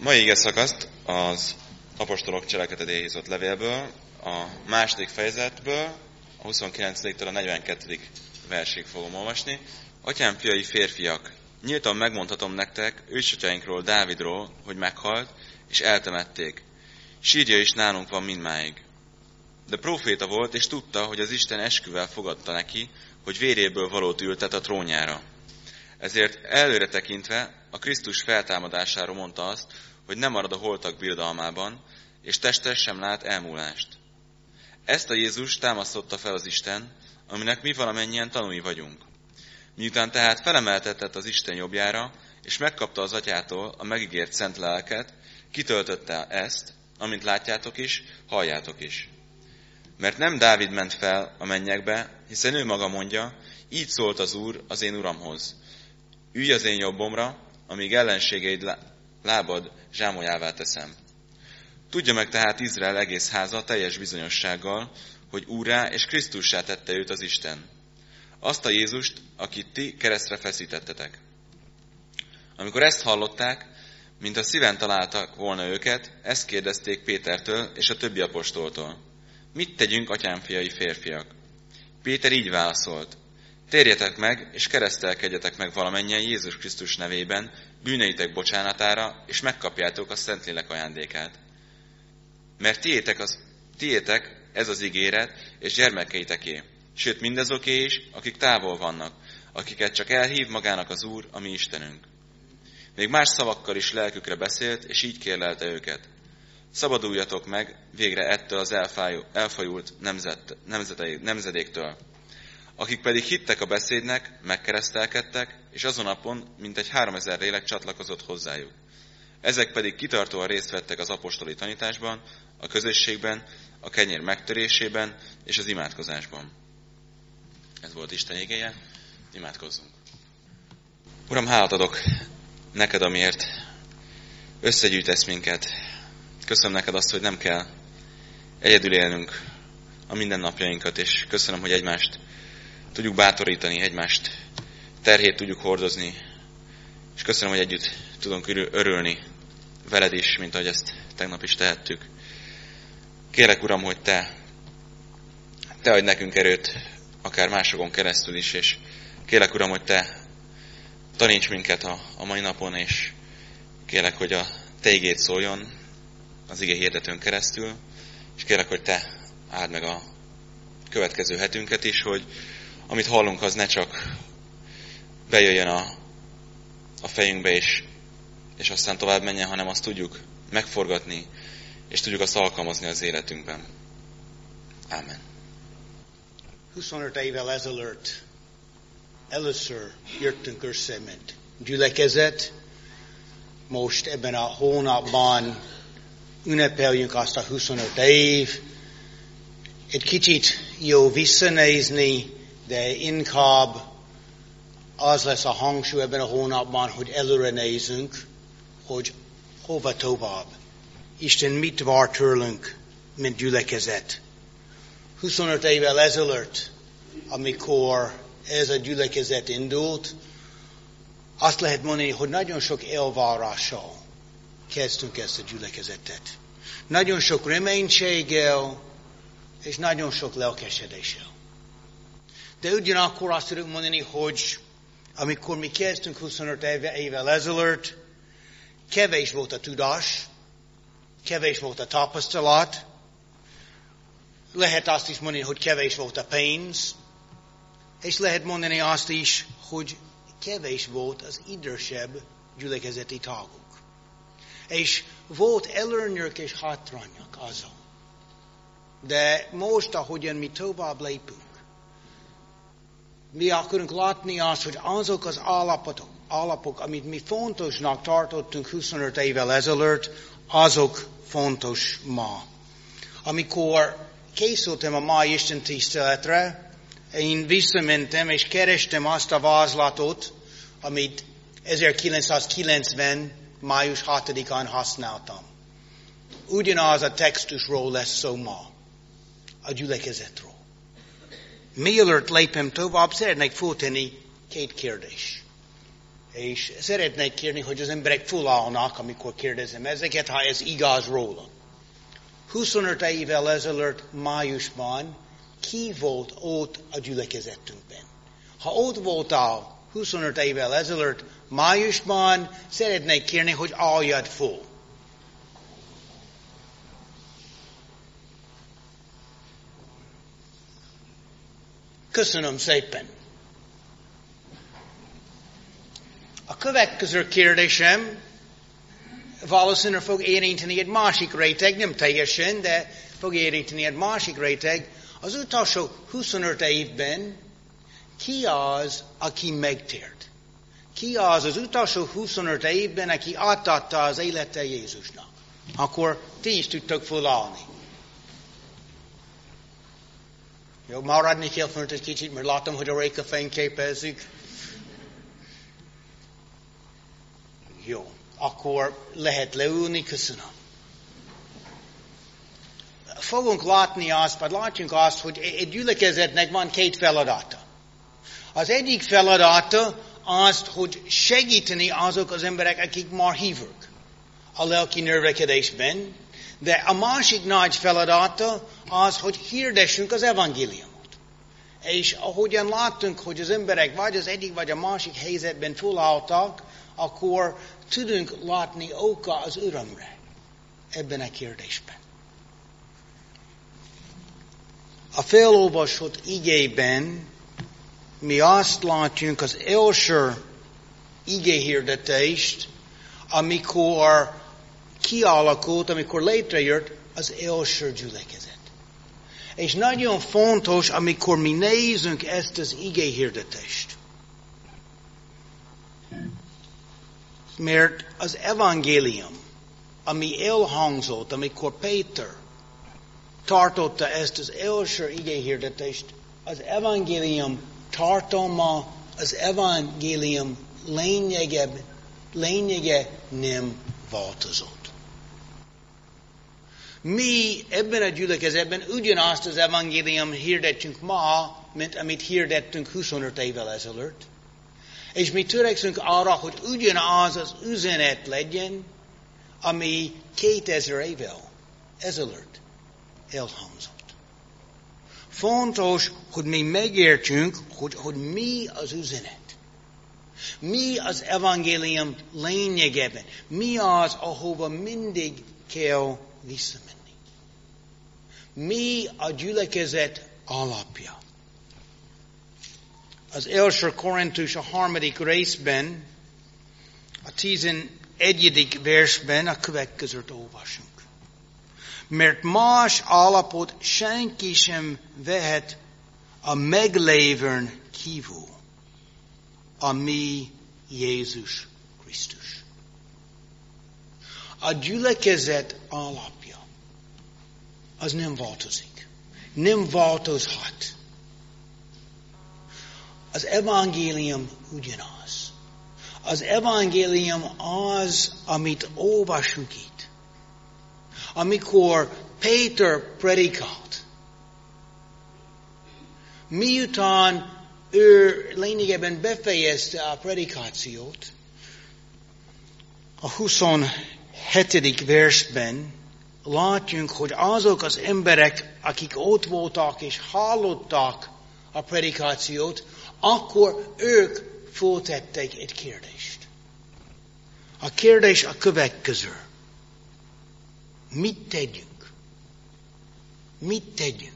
Mai igeszakaszt az apostolok cselekedeteihez írt levélből, a 2. fejezetből, a 29-től a 42. versig fogom olvasni. Atyám fiai férfiak, nyíltan megmondhatom nektek ősatyainkról, Dávidról, hogy meghalt, és eltemették. Sírja is nálunk van mindmáig. De próféta volt, és tudta, hogy az Isten esküvel fogadta neki, hogy véréből valót ültet a trónjára. Ezért előre tekintve a Krisztus feltámadására mondta azt, hogy nem marad a holtak birodalmában, és teste sem lát elmúlást. Ezt a Jézus támasztotta fel az Isten, aminek mi valamennyien tanúi vagyunk. Miután tehát felemeltetett az Isten jobbjára, és megkapta az Atyától a megígért szent lelket, kitöltötte ezt, amint látjátok is, halljátok is. Mert nem Dávid ment fel a mennyekbe, hiszen ő maga mondja, így szólt az Úr az én Uramhoz. Ülj az én jobbomra, amíg ellenségeid lábad zsámolyává teszem. Tudja meg tehát Izrael egész háza teljes bizonyossággal, hogy Úrrá és Krisztussá tette őt az Isten. Azt a Jézust, akit ti keresztre feszítettetek. Amikor ezt hallották, mint a szíven találtak volna őket, ezt kérdezték Pétertől és a többi apostoltól. Mit tegyünk, atyám fiai férfiak? Péter így válaszolt. Térjetek meg, és keresztelkedjetek meg valamennyien Jézus Krisztus nevében, bűneitek bocsánatára, és megkapjátok a Szentlélek ajándékát. Mert tiétek ez az ígéret, és gyermekeiteké, sőt mindazoké is, akik távol vannak, akiket csak elhív magának az Úr, a mi Istenünk. Még más szavakkal is lelkükre beszélt, és így kérlelte őket. Szabaduljatok meg végre ettől az elfajult nemzedéktől. Akik pedig hittek a beszédnek, megkeresztelkedtek, és azon napon mintegy 3000 lélek csatlakozott hozzájuk. Ezek pedig kitartóan részt vettek az apostoli tanításban, a közösségben, a kenyér megtörésében és az imádkozásban. Ez volt Isten igéje, imádkozzunk. Uram, hálát adok neked, amiért összegyűjtesz minket. Köszönöm neked azt, hogy nem kell egyedül élnünk a mindennapjainkat, és köszönöm, hogy egymást tudjuk bátorítani, egymást terhét tudjuk hordozni, és köszönöm, hogy együtt tudunk örülni veled is, mint ahogy ezt tegnap is tehettük. Kérlek, Uram, hogy Te adj nekünk erőt, akár másokon keresztül is, és kérlek, Uram, hogy Te taníts minket a mai napon, és kérlek, hogy a Te igéd szóljon az ige hirdetőn keresztül, és kérlek, hogy Te áld meg a következő hetünket is, hogy amit hallunk, az ne csak bejöjjön a fejünkbe, és aztán tovább menjen, hanem azt tudjuk megforgatni, és tudjuk azt alkalmazni az életünkben. Ámen. 25 évvel ezelőtt először jöttünk össze, mint gyülekezet. Most ebben a hónapban ünnepeljünk azt a 25 év. Egy kicsit jó visszanézni, de inkább az lesz a hangsúly ebben a hónapban, hogy előre nézzünk, hogy hova tovább. Isten mit vár tőlünk, mint gyülekezet. 25 évvel ezelőtt, amikor ez a gyülekezet indult, azt lehet mondani, hogy nagyon sok elvárással kezdtünk ezt a gyülekezetet. Nagyon sok reménységgel, és nagyon sok lelkesedéssel. De ugyanakkor azt tudjuk mondani, hogy amikor mi kezdtünk 25 évvel ezelőtt, kevés volt a tudás, kevés volt a tapasztalat, lehet azt is mondani, hogy kevés volt a pénz, és lehet mondani azt is, hogy kevés volt az idősebb gyülekezeti tagok. És volt előnyök és hátrányok azon. De most, ahogyan mi tovább lépünk, mi akarunk látni azt, hogy azok az állapok, amit mi fontosnak tartottunk 25 évvel ezelőtt, azok fontos ma. Amikor készültem a mai Isten tiszteletre, én visszamentem és kerestem azt a vázlatot, amit 1990. május 6-án használtam. Ugyanaz a textusról lesz szó ma, a gyülekezetről. Mielőtt lépem tovább, szeretnék föltenni két kérdés. És szeretnék kérni, hogy az emberek fölállnak, amikor kérdezem ezeket, ha ez igaz róla. 25 évvel ezelőtt májusban ki volt ott a gyülekezetünkben? Ha ott voltál 25 évvel ezelőtt májusban, szeretnék kérni, hogy álljad föl. Köszönöm szépen. A következő kérdésem valószínűleg fog érinteni egy másik réteg, nem teljesen, de fog érinteni egy másik réteg. Az utolsó 25 évben ki az, aki megtért? Ki az utolsó 25 évben, aki átadta az élete Jézusnak? Akkor ti is tudtok fölállni. Jó, maradni kell fönt egy kicsit, mert látom, hogy a Réka fényképezik. Jó, akkor lehet leülni, köszönöm. Fogunk látni azt, vagy látjunk azt, hogy egy gyülekezetnek van két feladata. Az egyik feladata azt, hogy segíteni azok az emberek, akik már hívők a lelki növekedésben, de a másik nagy feladata az, hogy hirdessünk az evangéliumot. És ahogyan láttunk, hogy az emberek vagy az egyik, vagy a másik helyzetben fölálltak, akkor tudunk látni oka az örömre ebben a kérdésben. A felolvasott igében mi azt látjuk az első igéhirdetést, amikor kialakult, amikor létrejött az első gyülekezet. És nagyon fontos, amikor mi nézünk ezt az igéhirdetést. Mert az evangélium, ami elhangzott, amikor Péter tartotta ezt az első igéhirdetést, az evangélium tartalma, az evangélium lényege nem változott. Mi ebben a gyülekezetben ugyanazt az evangélium hirdettünk ma, mint amit hirdettünk 25 évvel ezelőtt, és mi törekszünk arra, hogy ugyanaz az üzenet legyen, ami 2000 évvel ezelőtt elhangzott. Fontos, hogy mi megértsünk, hogy mi az üzenet. Mi az evangélium lényegében. Mi az, ahova mindig kell visszamenni. Mi a gyülekezet alapja. Az első Korintus a 3. részben, a 11. versben a következőt olvasunk. Mert más alapot senki sem vehet a meglévőn kívül, ami Jézus Krisztus. A gyülekezet alapja, az nem változik. Nem változhat. Az evangélium ugyanaz. Az evangélium az, amit olvasunk itt. Amikor Péter predikált, miután ő lényegében befejezte a predikációt, a 27. versben látjunk, hogy azok az emberek, akik ott voltak és hallottak a predikációt, akkor ők föltettek egy kérdést. A kérdés a következő. Mit tegyünk? Mit tegyünk?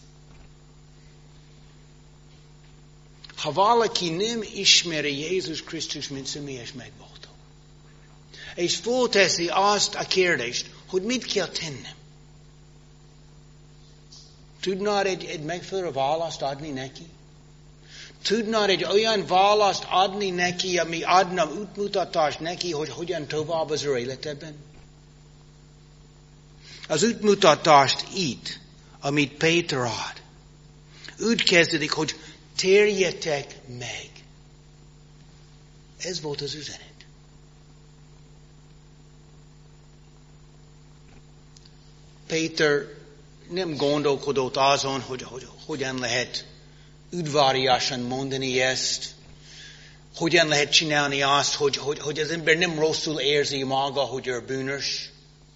Ha valaki nem ismeri Jézus Krisztus, mint személyes megváltó, és fölteszi azt a kérdést, hogy mit kell tennem? Tudnád egy megfelelő választ adni neki? Tudnád egy olyan választ adni neki, ami adna útmutatást neki, hogy hogyan tovább az ő életében? Az útmutatást itt, amit Péter ad, úgy kezdődik, hogy térjetek meg. Ez volt az üzenet. Péter nem gondolkodott azon, hogy hogyan lehet udvariasan mondani ezt, hogyan lehet csinálni azt, hogy az ember nem rosszul érzi maga, hogy ő bűnös?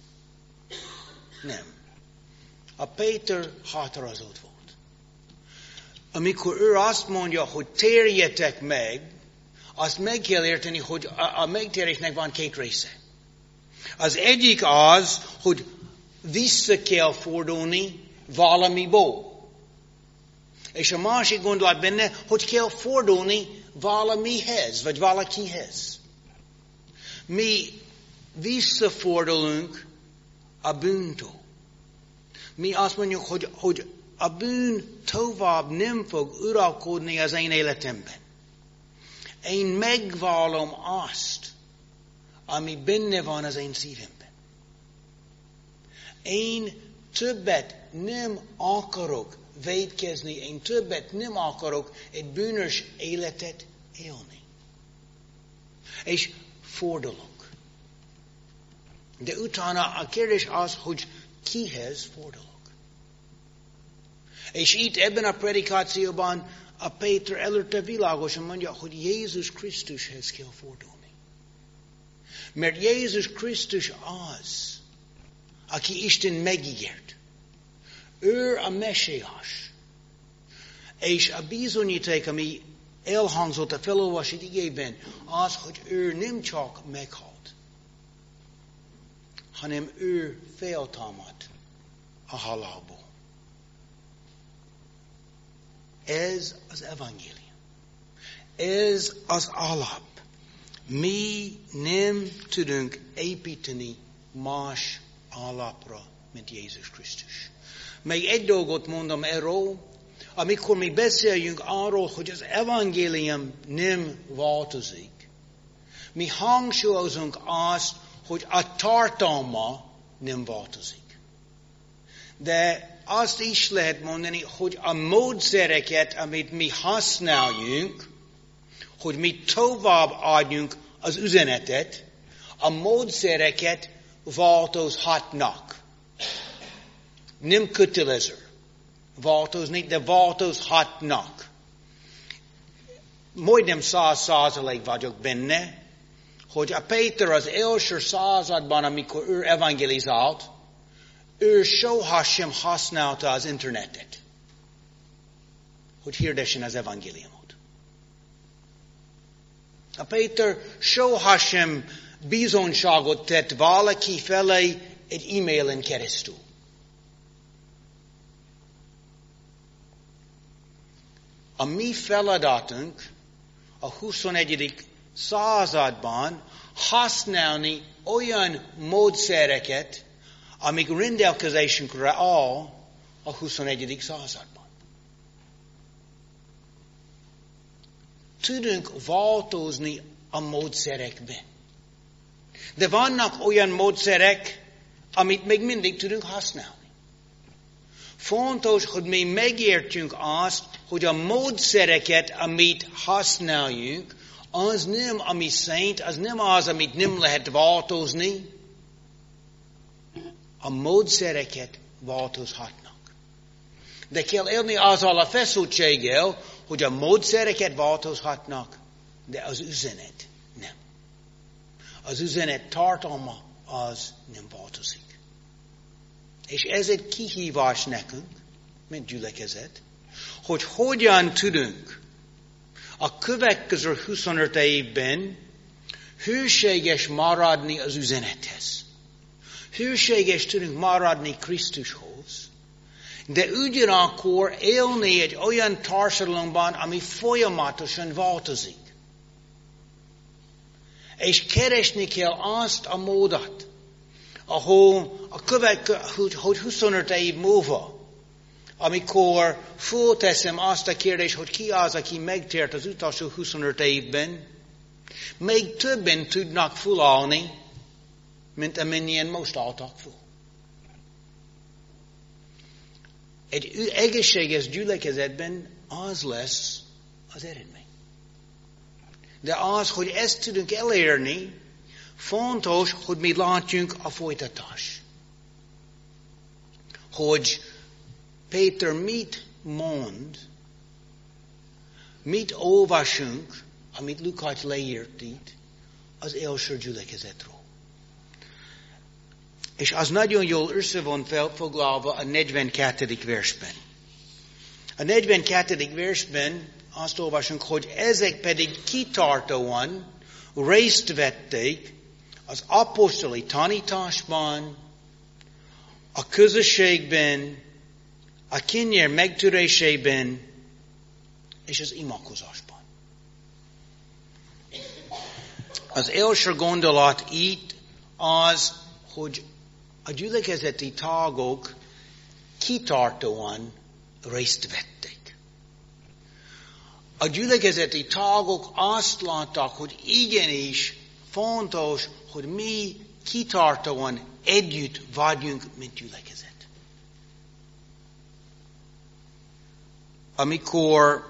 Nem. A Péter határozott volt. Amikor ő azt mondja, hogy térjetek meg, azt meg kell érteni, hogy a megtérésnek van két része. Az egyik az, hogy vissza kell fordulni valamiból. És a másik gondolat benne, hogy kell fordulni valamihez, vagy valakihez. Mi visszafordulunk a bűntől. Mi azt mondjuk, hogy a bűn tovább nem fog uralkodni az én életemben. Én megvallom azt, ami benne van az én szívemben. Én többet nem akarok vétkezni, én többet nem akarok egy bűnös életet élni. És fordulok. De utána a kérdés az, hogy kihez fordulok. És itt ebben a predikációban a Péter előtte világosan mondja, hogy Jézus Krisztushez kell fordulni. Mert Jézus Krisztus az, aki Isten megígért. Ő a mesiás. És a bizonyíték, ami elhangzott a felolvasott igében, az, hogy ő nem csak meghalt, hanem ő feltámadt a halálból. Ez az evangélium. Ez az alap. Mi nem tudunk építeni más alapra, mint Jézus Krisztus. Még egy dolgot mondom erről, amikor mi beszéljünk arról, hogy az evangélium nem változik, mi hangsúlyozunk azt, hogy a tartalma nem változik. De azt is lehet mondani, hogy a módszereket, amit mi használjunk, hogy mi tovább adjunk az üzenetet, a módszereket változhatnak. Nem kötelező változni, de változhatnak. Majdnem 100% vagyok benne, hogy a Péter az első században, amikor ő evangelizált, ő soha sem használta az internetet, hogy hirdessen az evangéliumot. A Péter soha sem bizonyságot tett valaki felé egy e-mailen keresztül. A mi feladatunk a 21. században használni olyan módszereket, amik rendelkezésünkre áll a 21. században. Tudunk változni a módszerekben. De vannak olyan módszerek, amit még mindig tudunk használni. Fontos, hogy mi megértjünk azt, hogy a módszereket, amit használjuk, az nem, ami szent, az nem az, amit nem lehet változni. A módszereket változhatnak. De kell élni azzal a feszültséggel, hogy a módszereket változhatnak, de az üzenet nem. Az üzenet tartalma az nem változik. És ez egy kihívás nekünk, mint gyülekezet, hogy hogyan tudunk a következő 25 évben hűséges maradni az üzenethez. Hűséges tudunk maradni Krisztushoz, de ugyanakkor élni egy olyan társadalomban, ami folyamatosan változik. És keresni kell azt a módot, ahol hogy 25 év múlva, amikor fölteszem azt a kérdést, hogy ki az, aki megtért az utolsó 25 évben, még többen tudnak fölállni, mint amennyien most álltak föl. Egy egészséges gyülekezetben az lesz az eredmény. De az, hogy ezt tudunk elérni, fontos, hogy mi látjunk a folytatás. Hogy Péter mit mond, mit olvasunk amit Lukács leírt itt, az első gyülekezetről. És az nagyon jól össze van felfoglalva a 42. versben. A 42. versben azt olvasunk, hogy ezek pedig kitartóan részt vették az apostoli tanításban, a közösségben, a kenyér megtörésében és az imádkozásban. Az első gondolat itt az, hogy a gyülekezeti tagok kitartóan részt vették. A gyülekezeti tagok azt látták, hogy igenis fontos, hogy mi kitartóan együtt vagyunk, mint gyülekezet. Amikor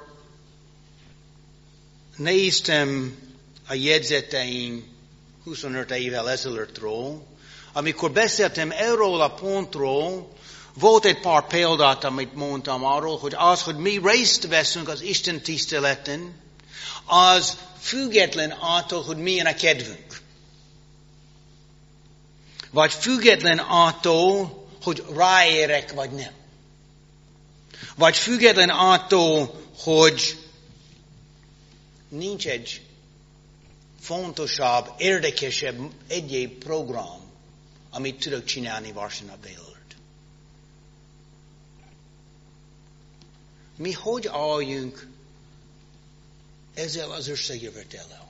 néztem a jegyzeteim 25 évvel ezelőttről, amikor beszéltem erről a pontról, volt egy pár példát, amit mondtam arról, hogy az, hogy mi részt veszünk az Isten tiszteleten, az független attól, hogy milyen a kedvünk. Vagy független attól, hogy ráérek vagy nem. Vagy független attól, hogy nincs egy fontosabb, érdekesebb egyéb program, amit tudok csinálni vasárnap délelőtt. Mi hogy álljunk ezzel az összejövetellel?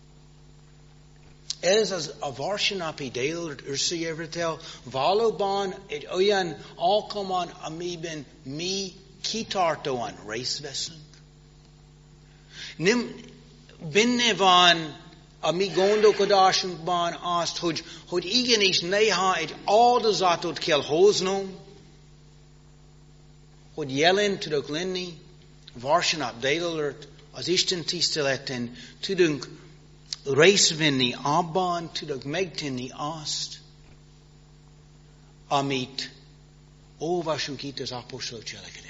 Ez a vasárnapi délelőtt összejövetel valóban egy olyan alkalman, amiben mi kitartóan részt veszünk? Nem benne van a mi gondolkodásunkban azt, hogy igenis néha egy áldozatot kell hoznom, hogy jelen tudok lenni vasárnap délelőtt az Isten tiszteleten, tudunk részt venni abban, tudok megtenni azt, amit olvasunk itt az apostol cselekedetben.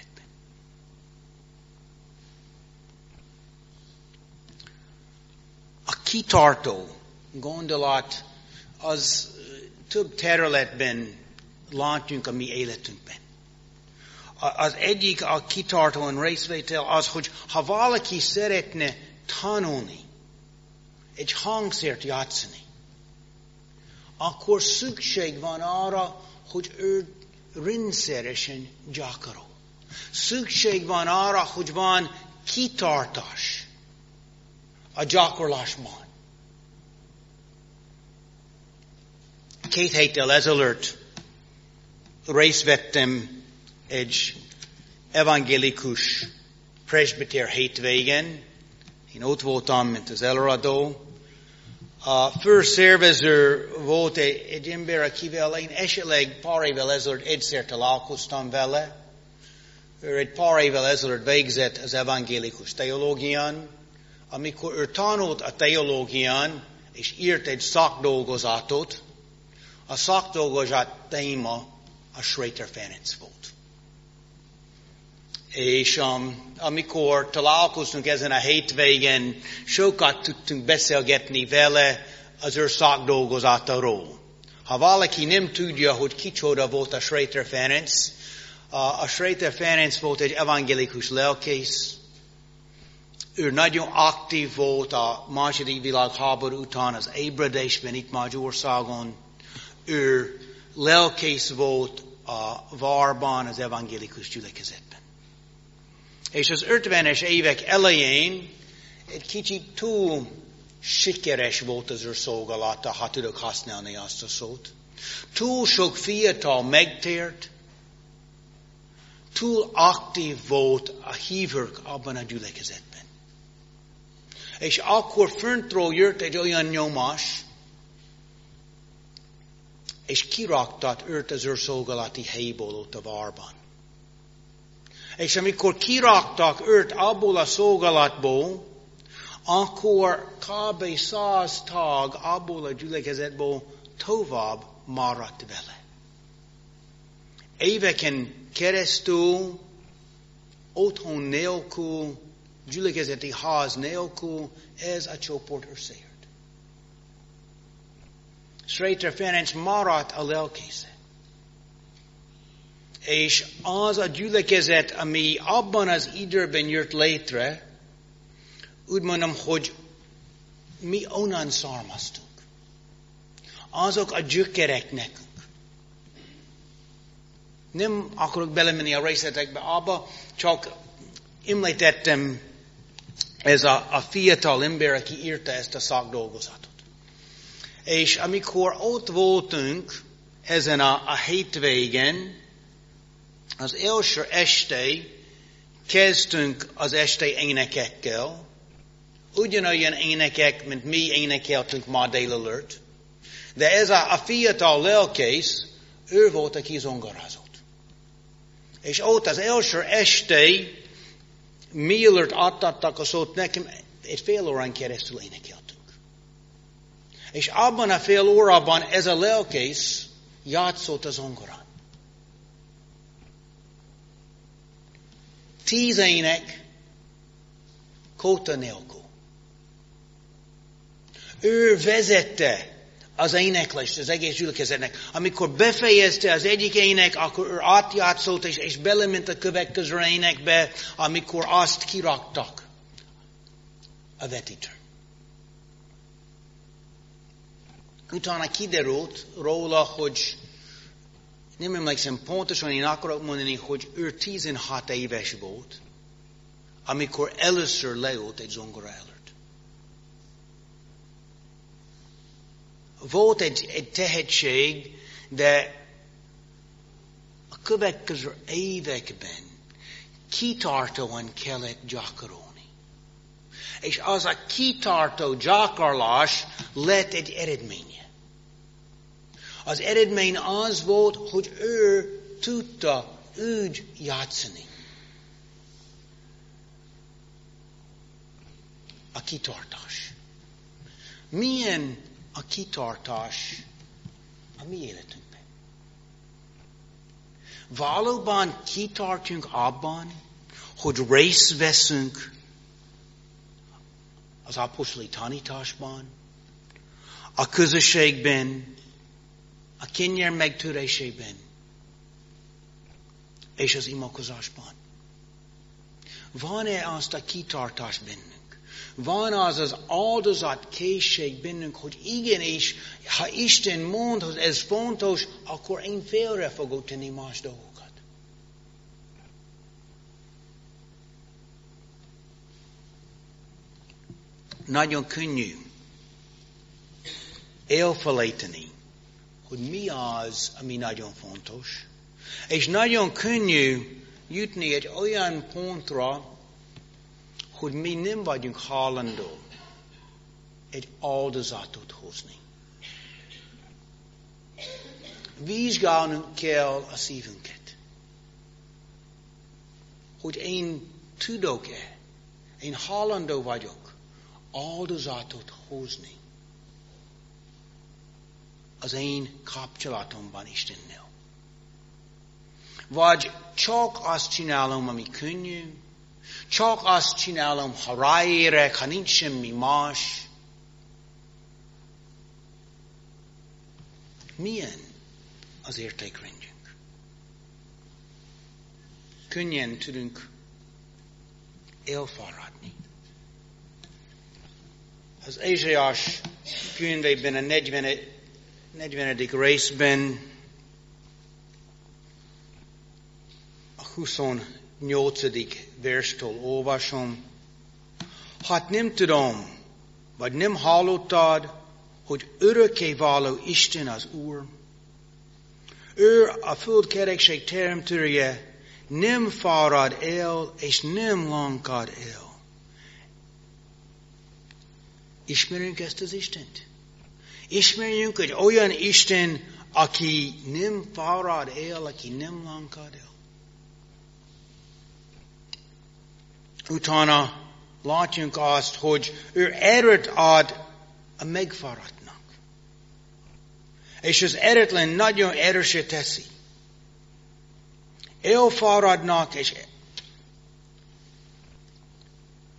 A kitartó gondolat az több területben látjunk a mi életünkben. Az egyik a kitartóan részvétel az, hogy ha valaki szeretne tanulni, egy hangszert játszani, akkor szükség van arra, hogy ő rendszeresen gyakorol. Szükség van arra, hogy van kitartás a gyakorlásban. 2 héttel ezelőtt részt vettem egy evangélikus presbiter hétvégen. Én ott voltam, mint az előadó. A főszervező volt egy ember, akivel én esetleg pár évvel ezelőtt egyszer találkoztam vele. Ő egy pár évvel ezelőtt végzett az evangélikus teológián. Amikor ő tanult a teológián, és írt egy szakdolgozatot, a szakdolgozat téma a Schroeder Ferenc volt. És amikor találkoztunk ezen a hétvégen, sokat tudtunk beszélgetni vele az ő szakdolgozatáról. Ha valaki nem tudja, hogy kicsoda volt a Schroeder Ferenc, a Schroeder Ferenc volt egy evangélikus lelkész. Ő nagyon aktív volt a második világháború után az ébredésben itt Magyarországon. Ő lelkész volt a várban, az evangélikus gyülekezetben. És az 50-es évek elején egy kicsit túl sikeres volt az ő szolgálata, ha tudok használni azt a szót. Túl sok fiatal megtért, túl aktív volt a hívők abban a gyülekezetben. És akkor föntről jött egy olyan nyomás, és kiraktat őt az ő szolgálati helyból ott a várban. És amikor kiraktak őt abból a szolgálatból, akkor kb. 100 tag abból a gyülekezetből tovább maradt vele. Éveken keresztül, otthon nélkül, gyülekezeti ház nélkül ez a csoport összeért. Schreiter Ferenc maradt a lelkésze. És az a gyülekezet, ami abban az időben jött létre, úgy mondom, hogy mi onnan származtunk. Azok a gyökerek nekünk. Nem akarok belemenni a részletekbe, abba csak említettem ez a fiatal ember, aki írta ezt a szakdolgozatot. És amikor ott voltunk ezen a hétvégen, az első este kezdtünk az este énekekkel, ugyanolyan énekek, mint mi énekeltünk ma délelőtt, de ez a fiatal lelkész, ő volt, aki zongorázott. És ott az első este, mielőtt adtattak a szót nekem, egy fél órán keresztül énekeltünk. És abban a fél órában ez a lelkész játszott a zongorán. 10 ének kóta nélkül. Ő vezette az éneklést az egész gyülekezetnek. Amikor befejezte az egyik ének, akkor ő átjátszott és belement a következő énekbe, amikor azt kiraktak a vetítőn. Utána kiderült róla, hogy nem emlékszem pontosan, én akarok mondani, hogy ő 16 éves volt, amikor először leült egy zongora előtt. Volt egy tehetség, de a következő években kitartóan kellett gyakorolni. És az a kitartó gyakorlás lett egy eredménye. Az eredmény az volt, hogy ő tudta úgy játszani. A kitartás. Milyen a kitartás a mi életünkben? Valóban kitartunk abban, hogy részt veszünk az apostoli tanításban, a közösségben, a kényelm megtörésében és az imádkozásban. Van-e azt a kitartás bennünk? Van az áldozat készség bennünk, hogy igenis, ha Isten mond, hogy ez fontos, akkor én félre fogok tenni más dolgokat. Nagyon könnyű elfelejteni, hogy mi az, ami nagyon fontos. És nagyon könnyű jutni egy olyan pontra, hogy mi nem vagyunk hajlandó egy áldozatot hozni. Vizsgálnunk kell a szívünket. Hogy én tudok-e, én hajlandó vagyok áldozatot hozni az én kapcsolatomban Istennel. Vagy csak azt csinálom, ami könnyű, csak azt csinálom, ha ráérek, ha nincs semmi más. Milyen az értékrendjünk? Könnyen tudunk elfáradni. Az Ézsaiás könyvében a 40. részben a 28. verstől olvasom. Hát nem tudom, vagy nem hallottad, hogy örökkévaló Isten az Úr. Ő a föld kerekség teremtője, nem fárad el, és nem lankad el. Ismerünk ezt az Istent? Ismerjünk egy olyan Isten, aki nem fárad el, aki nem lankad el. Utána látjunk azt, hogy ő erőt ad a megfáradtnak. És az erőtlen nagyon erősé teszi.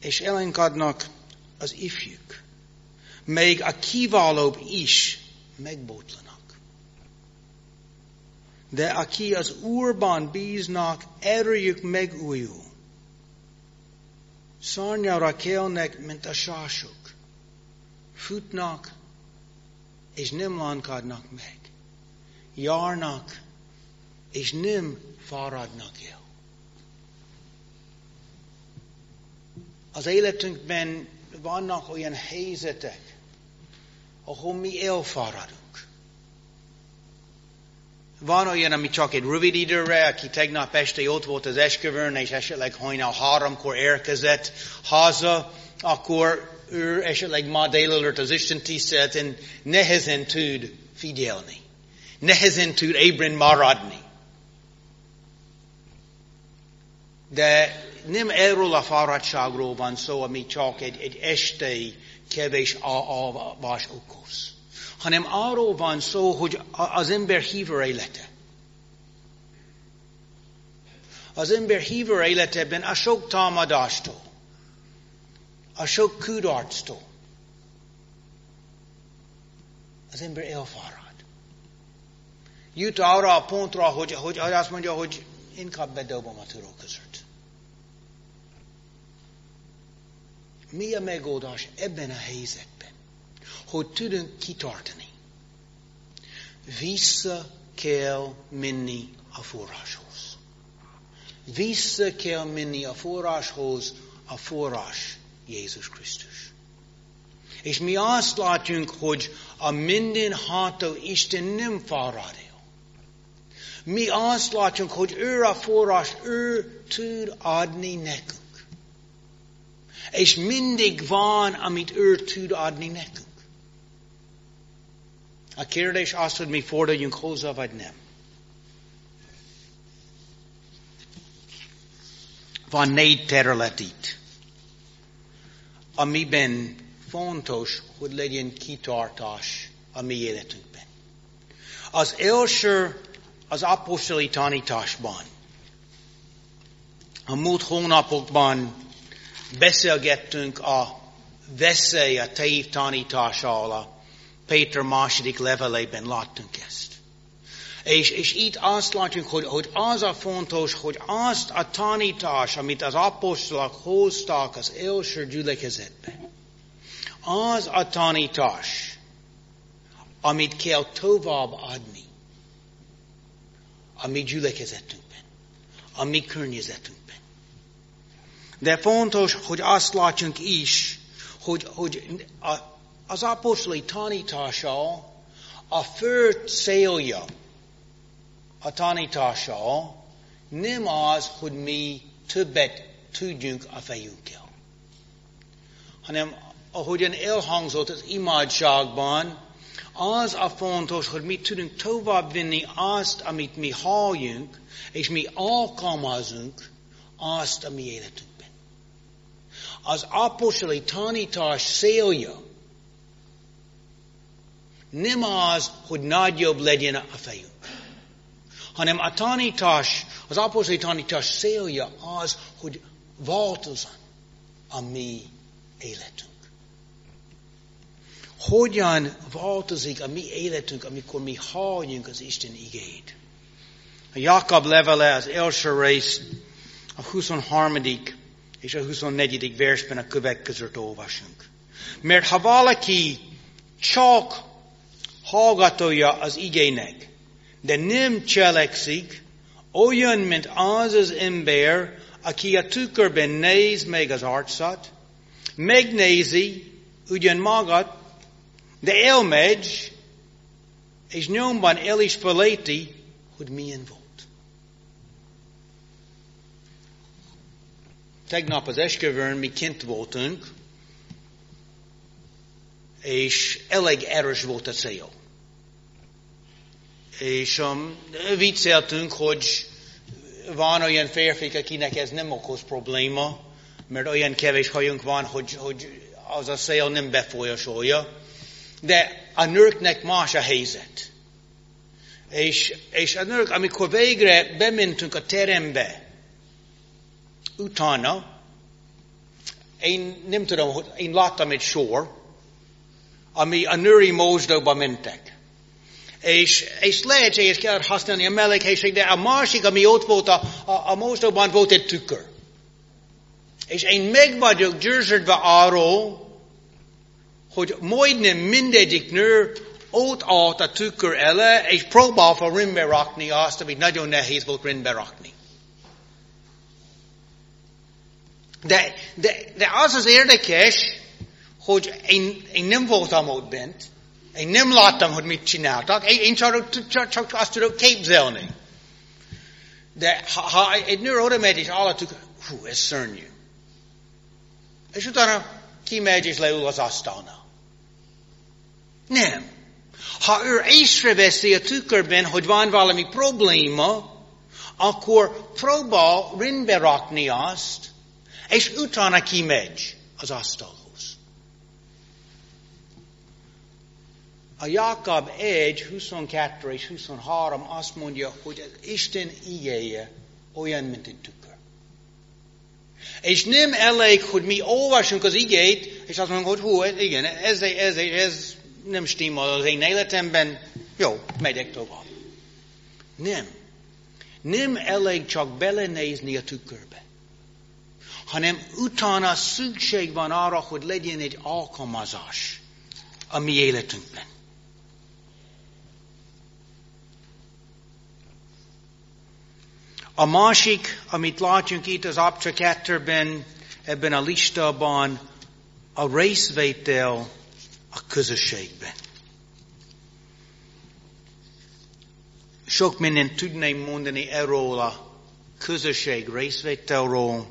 és elengednek az ifjúk. Még a kiválóbb is megbótlanak. De aki az Úrban bíznak, erőjük megújul. Szárnyára kelnek, mint a sások. Futnak, és nem lankadnak meg. Járnak, és nem fáradnak el. Az életünkben vannak olyan helyzetek, ahol mi elfáradunk. Van olyan, ami csak egy rövid időre, aki tegnap este ott volt az esküvőn, és esetleg hajnal 3-kor érkezett haza, akkor ő esetleg ma délelőtt az Isten tiszteleten nehezen tud figyelni. Nehezen tud ébren maradni. De nem erről a fáradtságról van szó, ami csak egy estei kevés alvás okoz. Hanem arról van szó, hogy az ember hívő élete. Az ember hívő életében a sok támadástól, a sok kudarctól az ember elfárad. Jut arra a pontra, hogy azt mondja, hogy inkább bedobom a török között. Mi a megoldás ebben a helyzetben? Hogy tudunk kitartani. Vissza kell menni a forráshoz. Vissza kell menni a forráshoz, a forrás Jézus Krisztus. És mi azt látjuk, hogy a mindenható Isten nem fárad el. Mi azt látjuk, hogy ő a forrás, ő tud adni nekünk. És mindig van, amit ő tud adni nekünk. A kérdés az, hogy mi forduljunk hozzá, vagy nem. Van 4 terület itt, amiben fontos, hogy legyen kitartás a mi életünkben. Az első az apostoli tanításban. A múlt hónapokban beszélgettünk a veszély, a tév tanítással, Péter második levelében láttunk ezt. És itt azt látjuk, hogy az a fontos, hogy azt a tanítás, amit az apostolok hoztak az első gyülekezetbe, az a tanítás, amit kell tovább adni a mi gyülekezetünkben, a mi környezetünkben. De fontos, hogy azt látjunk is, hogy az apostoli tanítással a fő célja a tanítással nem az, hogy mi többet tudjunk a fejünkkel, hanem ahogyan elhangzott az imádságban, az a fontos, hogy mi tudunk továbbvinni azt, amit mi halljunk, és mi alkalmazunk azt a mi életünkben. Az apostoli tanítás célja nem az, hogy nagyobb legyen a fejünk, hanem a tanítás, az apostoli tanítás célja az, hogy változzon a mi életünk. Hogyan változik a mi életünk, amikor mi halljunk az Isten igéjét? A Jákob levele az első rész, a 23. és a 24. versben a következőt olvasunk. Mert ha valaki csak hallgatója az igének, de nem cselekszik, olyan, mint az ember, aki a tükörben néz meg az arcát, megnézi ugyan magát, de elmegy, és nyomban el is felejti, hogy milyen volt. Tegnap az esküvőn mi kint voltunk, és elég erős volt a szél. És vicceltünk, hogy van olyan férfik, akinek ez nem okoz probléma, mert olyan kevés hajunk van, hogy az a szél nem befolyásolja. De a nőknek más a helyzet. És a nők, amikor végre bementünk a terembe, utána, én nem tudom, hogy én láttam egy sor, ami a női mózdokba mentek. És lehetséges kell használni a meleghelység, de a másik, ami ott volt a mózdokban, volt egy tükör. És én meg vagyok győződve arról, hogy majdnem mindegyik nő ott állt a tükör elé, és próbálta rendbe rakni azt, amit nagyon nehéz volt rendbe rakni. De az érdekes, hogy én nem voltam ott bent, én nem láttam, hogy mit csináltak, én csak azt tudok képzelni. De ha egy nő oda megy, és áll a tükör, ez szörnyű. És utána kimegy, és leül az asztalnál. Nem. Ha ő észreveszi a tükörben, hogy van valami probléma, akkor próbál rendbe rakni azt, és utána kimegy az asztalhoz. A Jákob 1, 22 és 23 azt mondja, hogy az Isten igéje olyan, mint egy tükör. És nem elég, hogy mi olvasunk az igét, és azt mondjuk, hogy igen, ez nem stimmel az én életemben, jó, megyek tovább. Nem elég csak belenézni a tükörbe, hanem utána szükség van arra, hogy legyen egy alkalmazás a mi életünkben. A másik, amit látjunk itt az Apostolok 2-ben, ebben a listában, a részvétel a közösségben. Sok mindent tudném mondani erről a közösség részvételről.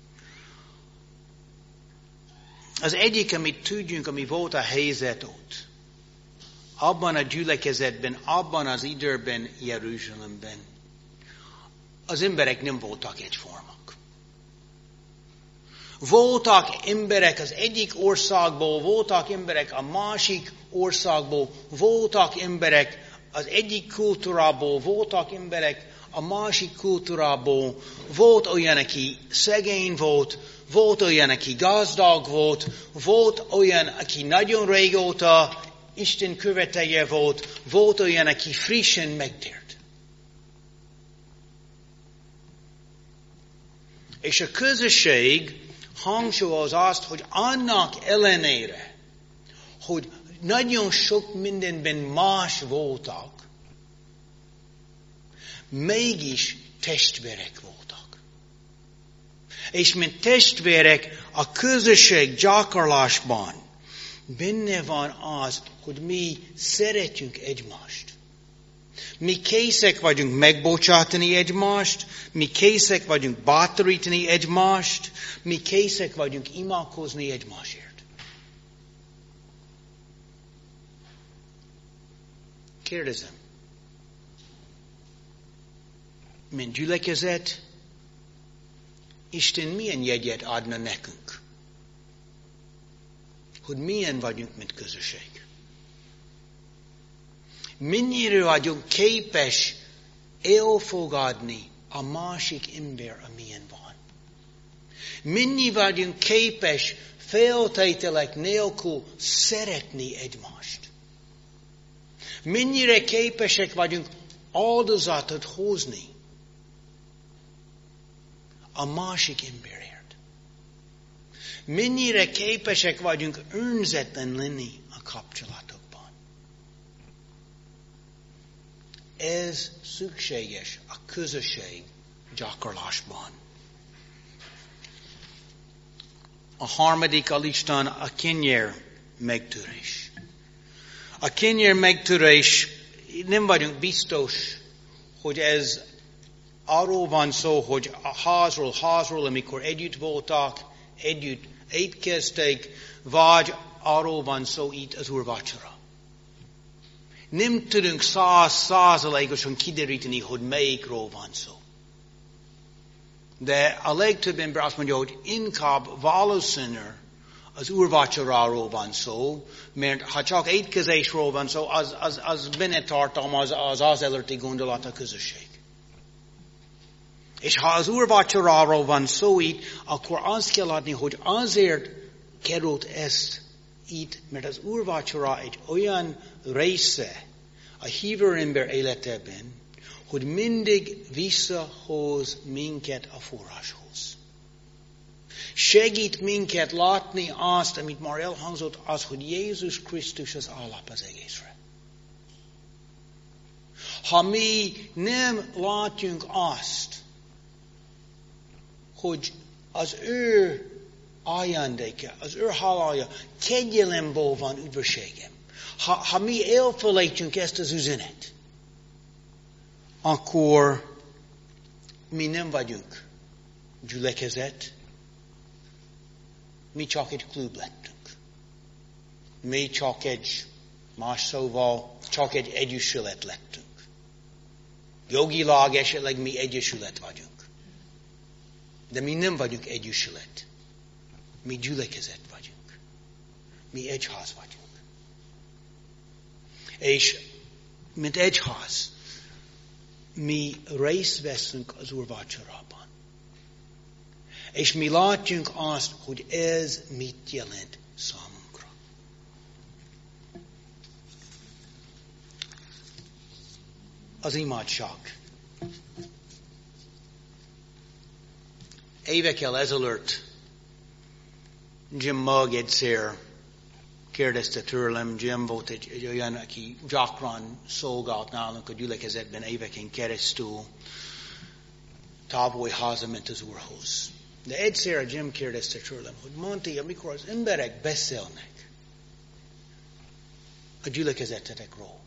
Az egyik, amit tudjunk, ami volt a helyzet ott, abban a gyülekezetben, abban az időben Jeruzsálemben, az emberek nem voltak egyformák. Voltak emberek az egyik országból, voltak emberek a másik országból, voltak emberek az egyik kultúrából, voltak emberek a másik kultúrából, volt olyan, aki szegény volt olyan, aki gazdag volt olyan, aki nagyon régóta Isten követője volt olyan, aki frissen megtért. És a közösség hangsúlyoz azt, hogy annak ellenére, hogy nagyon sok mindenben más voltak, mégis testvérek voltak. És mint testvérek a közösség gyakorlásban benne van az, hogy mi szeretjünk egymást. Mi készek vagyunk megbocsátani egymást, mi készek vagyunk bátorítani egymást, mi készek vagyunk imádkozni egymásért. Kérdezem, mint gyülekezet, Isten milyen jegyet adna nekünk, hogy milyen vagyunk, mint közösség? Mennyire vagyunk képes elfogadni a másik ember, amilyen van? Mennyire vagyunk képes feltételek nélkül szeretni egymást? Mennyire képesek vagyunk áldozatot hozni a másik emberért? Mennyire képesek vagyunk önzetlen lenni a kapcsolatokban? Ez szükséges a közösség gyakorlásban. A harmadik a listán a kenyér megtörés. A kenyér megtörés, nem vagyunk biztos, hogy ez arról van szó, hogy a házról, amikor együtt voltak, együtt étkeztek, vagy arról van szó itt az úrvacsora. Nem tudunk 100%-osan kideríteni, hogy melyikről van szó. De a legtöbb ember azt mondja, hogy inkább valószínű az úrvacsoráról van szó, mert ha csak étkezésről van szó, az benne tartalmaz az előtti gondolat a közösség. És ha az úrvacsoráról van szó itt, akkor azt kell adni, hogy azért került ezt itt, mert az úrvacsora egy olyan része a hívő ember életében, hogy mindig visszahoz minket a forráshoz. Segít minket látni azt, amit már elhangzott, az, hogy Jézus Krisztus az alap az egészre. Ha mi nem látjunk azt, hogy az ő ajándéka, az ő halálja, kegyelemből van üdvösségem. Ha mi elfelejtjünk ezt az üzenet, akkor mi nem vagyunk gyülekezet, mi csak egy klub lettünk. Mi csak egy, más szóval, csak egy egyesület lettünk. Jogilag esetleg mi egyesület vagyunk. De mi nem vagyunk egyesület. Mi gyülekezet vagyunk. Mi egyház vagyunk. És mint egyház, mi részt veszünk az úrvacsorában. És mi látjunk azt, hogy ez mit jelent számunkra. Az imádság. Évekkel ezelőtt Jim Mugg egyszer kérdezte tőlem, Jim volt egy olyan, aki gyakran szolgált nálunk a gyülekezetben éveken keresztül, távoli hazament az Úrhoz. De egyszer Jim kérdezte tőlem, hogy Monty, amikor az emberek beszélnek a gyülekezetetekről,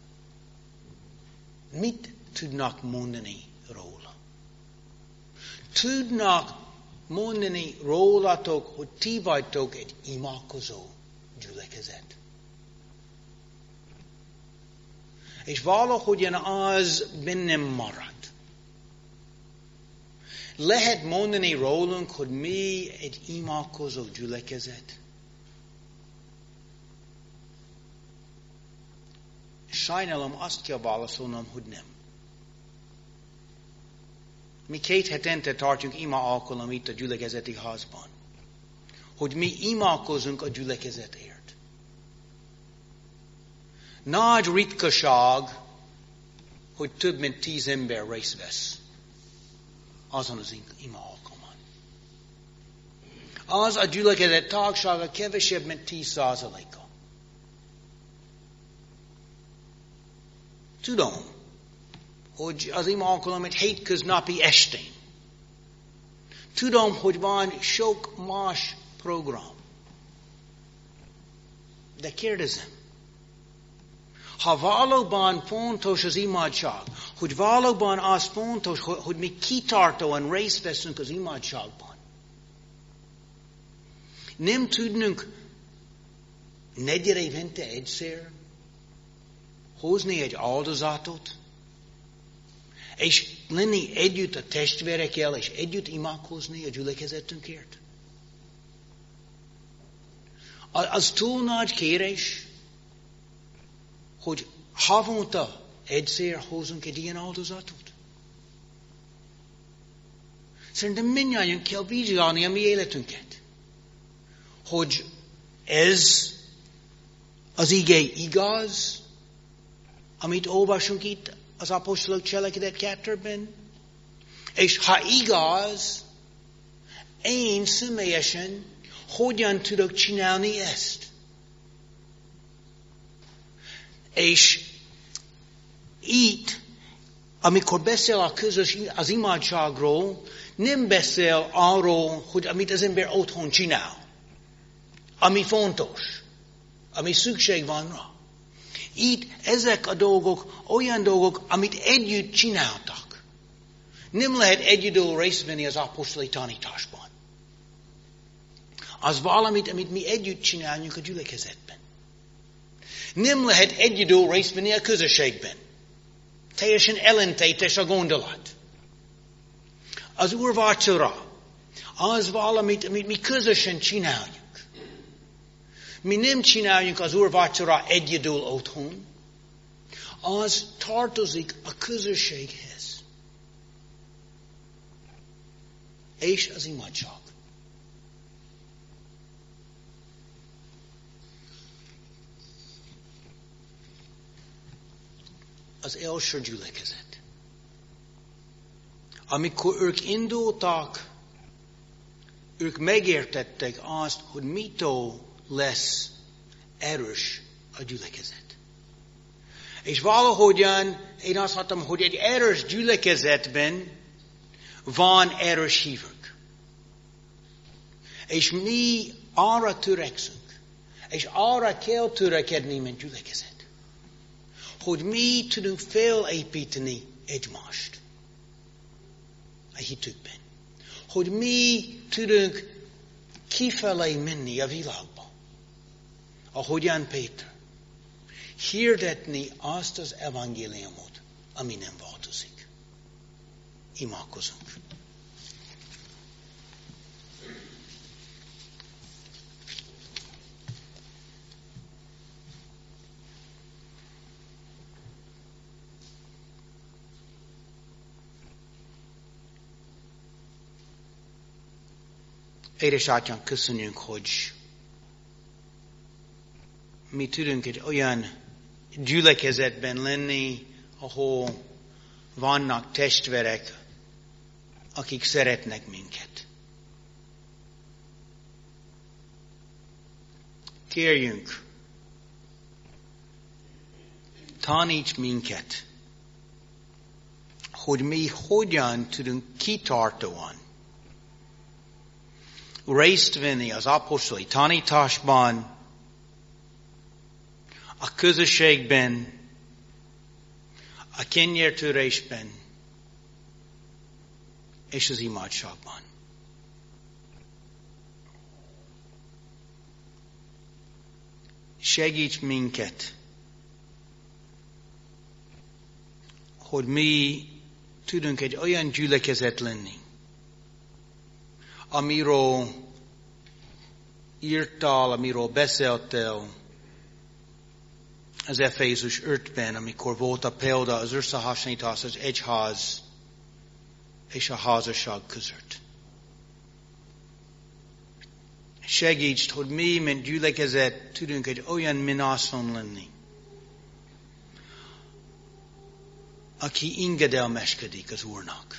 mit tudnak mondani róla? Tudnak mondani rólatok, hogy ti vagytok egy imádkozó gyülekezet. És valahogyan az bennem marad. Lehet mondani rólunk, hogy mi egy imádkozó gyülekezet? Sajnálom, azt kell válaszolnom, hogy nem. Mi 2 hetente tartjuk ima alkalom itt a gyülekezeti házban. Hogy mi imádkozunk a gyülekezetért. Nagy ritkaság, hogy több mint 10 ember részt vesz azon az ima alkalmon. Az a gyülekezet tagsága kevesebb, mint 10%-a. Tudom, hogy az ima alkalom egy hétköznapi estén. Tudom, hogy van sok más program. De kérdezem, ha valóban fontos az imádság, hogy valóban az fontos, hogy mi kitartóan részt veszünk az imádságban, nem tudnunk negyed évente egyszer hozni egy áldozatot, és lenni együtt a testvérekkel, és együtt imádkozni a gyülekezetünkért? Az túl nagy kérés, hogy havonta egyszer hozunk egy ilyen áldozatot? Szerintem mindnyáján kell vizsgálni a mi életünket. Hogy ez az ige igaz, amit olvasunk itt az apostolok cselekedet 2-ben, és ha igaz, én személyesen hogyan tudok csinálni ezt? És itt, amikor beszél a közös az imádságról, nem beszél arról, hogy amit az ember otthon csinál, ami fontos, ami szükség van rá. Itt ezek a dolgok olyan dolgok, amit együtt csináltak. Nem lehet egyedül részt venni az apostoli tanításban. Az valamit, amit mi együtt csináljuk a gyülekezetben. Nem lehet egyedül részt venni a közösségben. Teljesen ellentétes a gondolat. Az úrvacsora az valamit, amit mi közösen csináljuk. Mi nem csináljuk az úrvacsora egyedül otthon. Az tartozik a közösséghez. és az imádság. Az első gyülekezet. Amikor ők indultak, ők megértettek azt, hogy mitől lesz erős a gyülekezet. És valahogyan én azt mondtam, hogy egy erős gyülekezetben van erős hívők. És mi arra törekszünk, és arra kell törekedni, mint gyülekezet, hogy mi tudunk felépíteni egymást a hitükben. Hogy mi tudunk kifelé menni a világba, ahogyan Péter. Hirdetni azt az evangéliumot, ami nem változik. Imádkozunk. Édesatyám, köszönjük, hogy mi tudunk egy olyan gyülekezetben lenni, ahol vannak testvérek, akik szeretnek minket. Kérjünk, taníts minket, hogy mi hogyan tudunk kitartóan részt venni az apostoli tanításban, a közösségben, a kenyértörésben, és az imádságban. Segíts minket, hogy mi tudunk egy olyan gyülekezet lenni, amiről írtál, amiről beszéltél az Efézus 5-ben, amikor volt a példa az összehasonlítás az egyház és a házasság között. Segíts, hogy mi, mint gyülekezet, tudunk egy olyan menászon lenni, aki engedelmeskedik az Úrnak,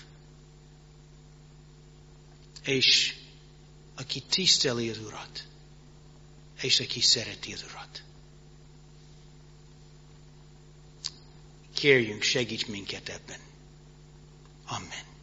és aki tiszteli az Urat, és aki szereti az Urat. Kérjünk, segíts minket ebben. Amen.